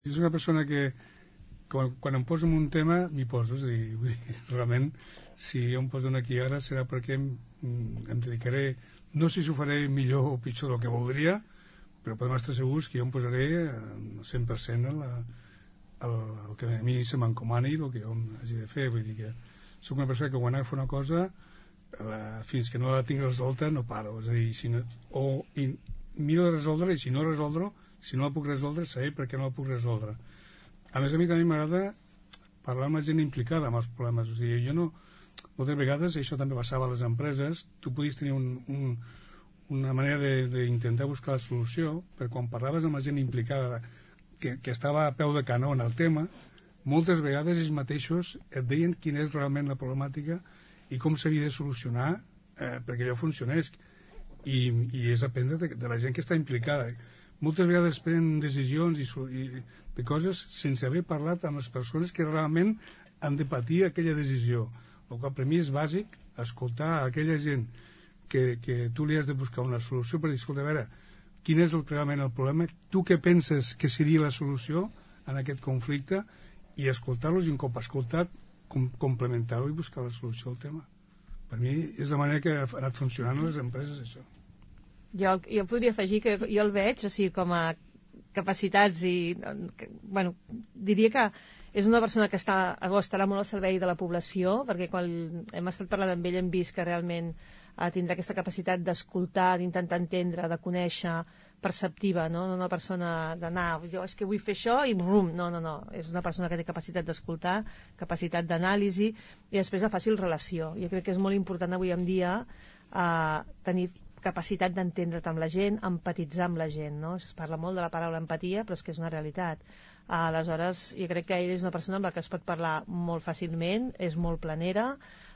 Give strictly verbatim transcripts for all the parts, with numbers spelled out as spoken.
És una persona que, quan, quan em poso en un tema, m'hi poso. És a dir, vull dir, realment, si jo em poso aquí ara serà perquè em, em dedicaré, no sé si ho faré millor o pitjor del que voldria, però podem estar segurs que jo em posaré al cent per cent el, el, el que a mi se m'encomani, el que jo hagi de fer. Vull dir que soc una persona que quan ha de fer una cosa, la, fins que no la tinc resolta no paro. És a dir, si no, o i, miro de resoldre, i si no resoldre, si no la puc resoldre, saber per què no la puc resoldre. A més, a mi també m'agrada parlar amb la gent implicada amb els problemes. O sigui, jo no... Moltes vegades, això també passava a les empreses, tu podies tenir un, un, una manera d'intentar buscar la solució, però quan parlaves amb la gent implicada que, que estava a peu de canó en el tema, moltes vegades ells mateixos et deien quina és realment la problemàtica i com s'havia de solucionar eh, perquè allò funcionés. I, i és aprendre de, de la gent que està implicada. Moltes vegades prenen decisions i, i de coses sense haver parlat amb les persones que realment han de patir aquella decisió. El qual per mi és bàsic escoltar aquella gent que, que tu li has de buscar una solució per dir, escolta, a veure, quin és el, realment el problema, tu què penses que seria la solució en aquest conflicte, i escoltar-los, i un cop escoltat com, complementar-ho i buscar la solució al tema. Per mi és la manera que ha anat funcionant a les empreses, això. Jo, jo podria afegir que jo el veig, o sigui, com a capacitats i... Que, bueno, diria que és una persona que està, estarà molt al servei de la població, perquè quan hem estat parlant amb ell hem vist que realment eh, tindrà aquesta capacitat d'escoltar, d'intentar entendre, de conèixer, perceptiva, no? No una persona d'anar, jo és que vull fer això i brum, no, no, no, és una persona que té capacitat d'escoltar, capacitat d'anàlisi i després de fàcil relació. Jo crec que és molt important avui en dia eh, tenir capacitat d'entendre't amb la gent, empatitzar amb la gent, no? Es parla molt de la paraula empatia, però és que és una realitat. Aleshores, jo crec que ell és una persona amb la que es pot parlar molt fàcilment, és molt planera,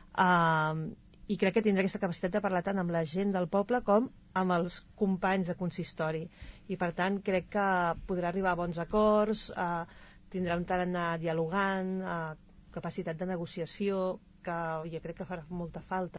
eh, i crec que tindrà aquesta capacitat de parlar tant amb la gent del poble com amb els companys de consistori. I per tant crec que podrà arribar a bons acords, eh, tindrà un tarannà dialogant, eh, capacitat de negociació, que jo crec que farà molta falta.